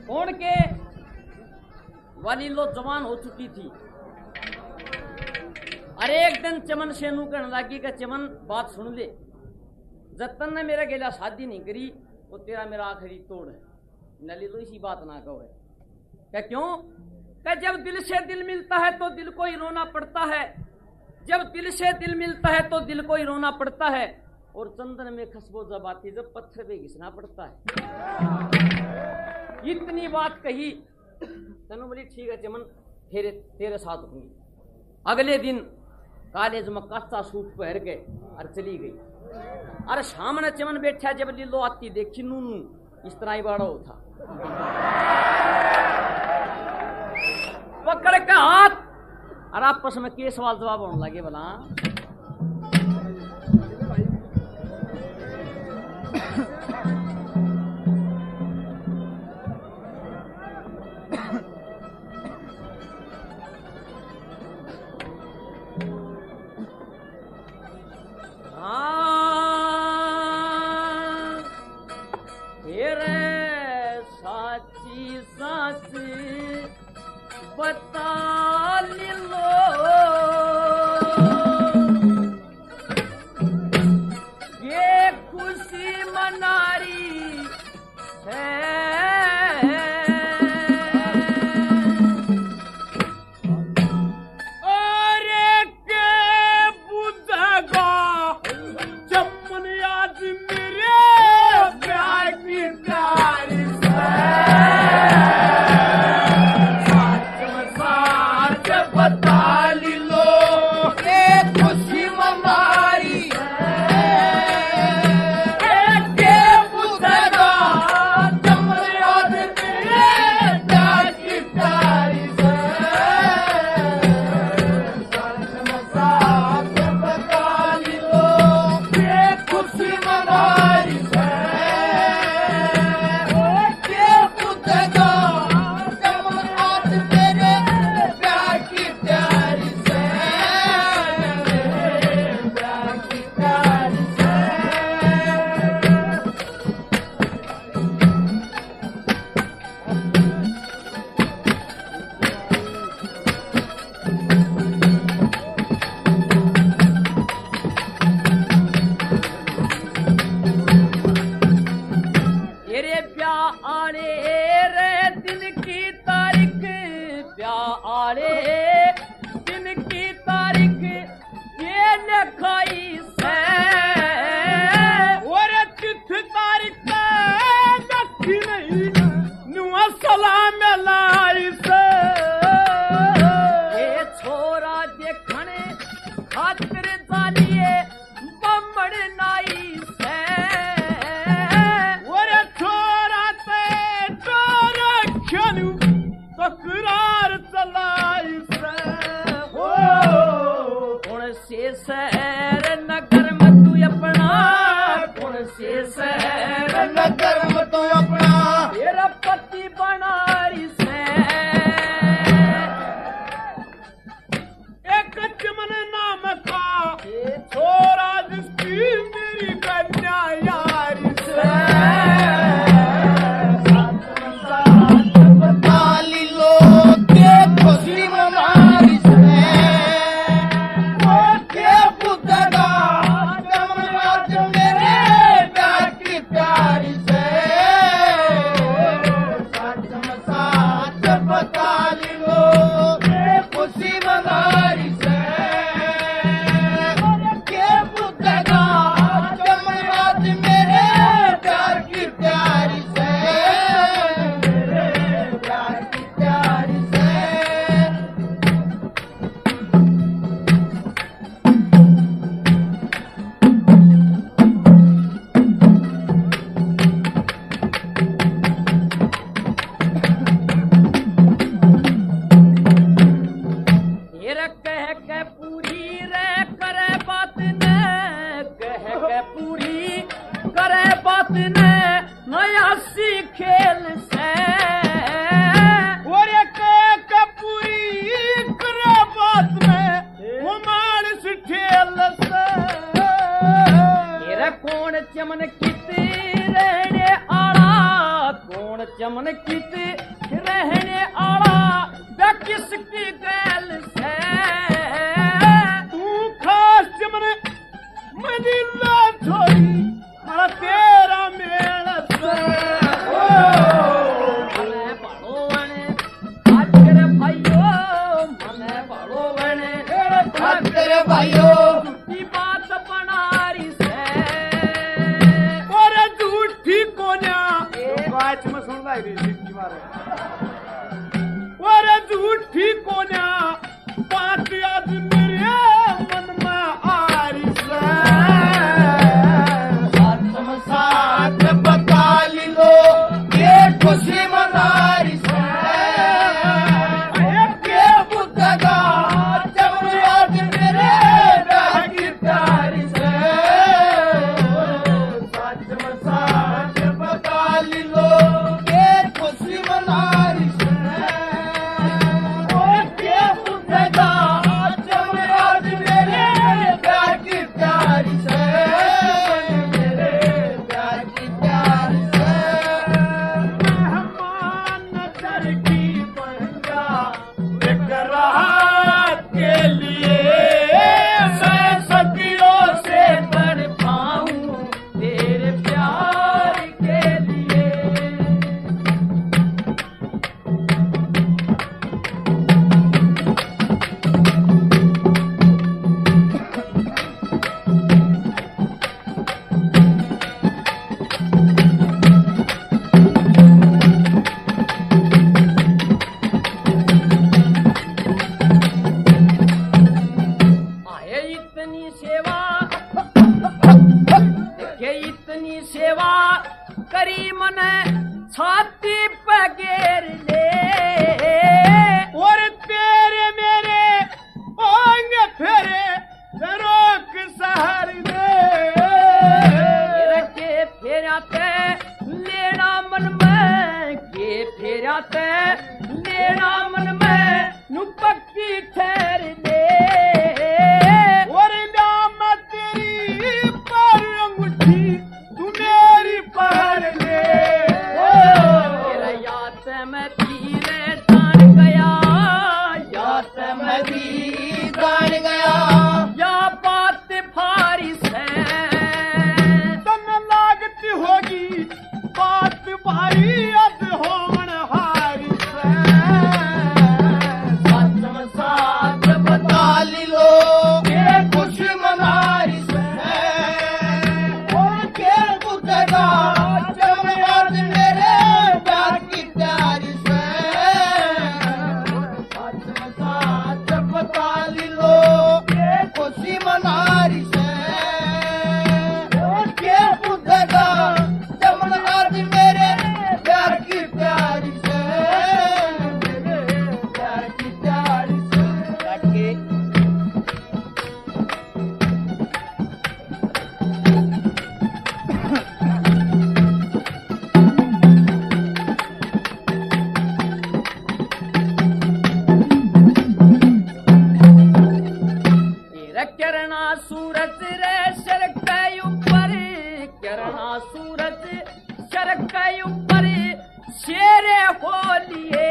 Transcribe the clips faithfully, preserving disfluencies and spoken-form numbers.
कौन के वाली लो जवान हो चुकी थी। अरे एक दिन चमन से नू कहने लगी कि चमन बात सुन ले, जतन ने मेरा गेला शादी नहीं करी वो तेरा मेरा आखिरी तोड़ है। नली तो इसी बात ना कहो है क्या क्यों क्या जब दिल से दिल मिलता है तो दिल को ही रोना पड़ता है, जब दिल से दिल मिलता है तो दिल को ही रोना पड़ता है, और चंदन में खुशबू जब आती जब पत्थर पे घिसना पड़ता है। इतनी बात कही तनु बोली ठीक है चमन तेरे तेरे साथ होंगी। अगले दिन कॉलेज में कच्चा सूट पहन के और चली गई। अरे सामने चमन बैठा जब लीलो आती देखी नूनू इस तरह ही बड़ा होता पकड़ के हाथ और आपस में के सवाल जवाब होने लगे भला। बता लो ये खुशी मनारी है, और के बुझेगा चमन आज मेरे प्यार की प्यारी बता लो ये खुशी मनारी चमन कित रहने आला वे किसकी गैल से तू खास चमन मदीना छोड़ी मारा तेरा मेल से मने बड़ो वने खातिर भाइयो मने बड़ो वने खातिर भाइयो झूठी बात बनारी से और झूठी कोन्या बात में सुन लाई दी सिक्की मारे और झूठी कोन्या बात याद मेरे मन में आ रही से साथ साथ बता ली लो ये खुशी मना रही से के बुद्धगा जब याद मेरे प्यार की प्यारी से साथ साथ बता ली लो ये खुशी मना रही से के बुद्धगा जब याद मेरे प्यार की प्यारी से मेरे प्यार की प्यारी से मेहमान नजर की पंजा लेकर राहत के लिए मैं सदियों से तड़पाऊं तेरे प्यार के लिए आए इतनी सेवा देखे इतनी सेवा करी मने छाती पे घेर ले और तेरे मेरे होंगे फेरे रोक सहर तेरे दे के फेराते लेना मन में के फेराते लेना मन में नु पक्की ठहर ले और नाम तेरी पर अंगूठी तू मेरी पर ले तेरा याद में तीरे तान गया याद में मदी जान गया या बात फारी से तन लागती होगी बात भारी अद होवन हारी से सच साथ बता ली लो ये खुशी मनारी से और के बुद्धगा जब याद मेरे प्यार की प्यारी से सच साथ बता ली लो ये खुशी मनारी से और के बुद्धगा जब याद मेरे प्यार की प्यारी से मेरे प्यार की प्यारी से लगे तेरा करना सूरज रे सर के ऊपर करना सूरज सर के ऊपर शेरे हो लिए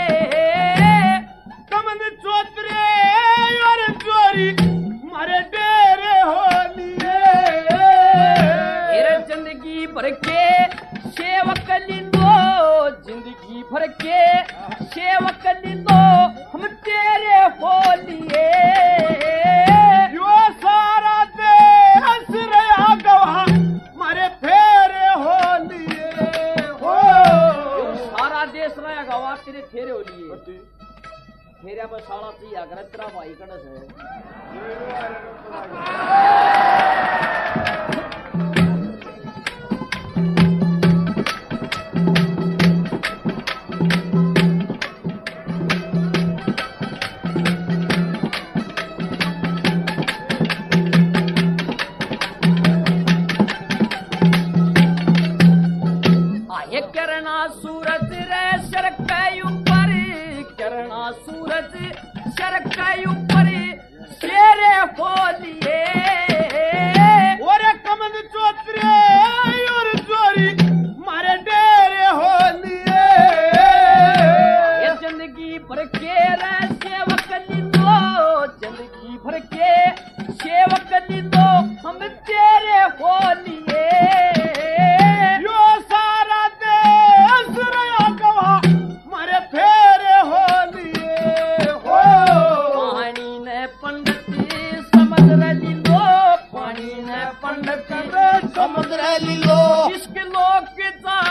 कमन चौतरे और चोरी मारे डेरे हो लिए तेरे जिंदगी भर के सेवक लिंदो जिंदगी भर के सेवक लिंदो हम तेरे हो लिए यो सारा देश रहा गवा मारे फेरे हो लिए हो सारा देश रहा गवा तेरे फेरे हो लिए फेरे पर सारा ती अगर तेरा भाई कड़स है आए करना सूरज रे सर के ऊपर करना सूरज सर के ऊपर शेरे हो लिए और कमन चौतरे और चोरी मारे डेरे हो लिए इश्क लोक जा